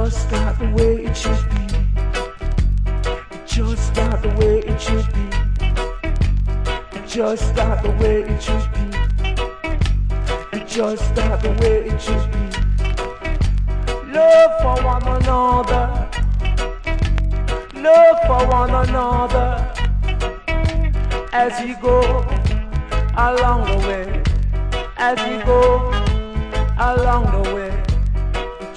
just not the way it should be. Just not the way it should be. Just not the way it should be. Just not the way it should be. Love for one another. Love for one another. As you go along the way. As you go along the way.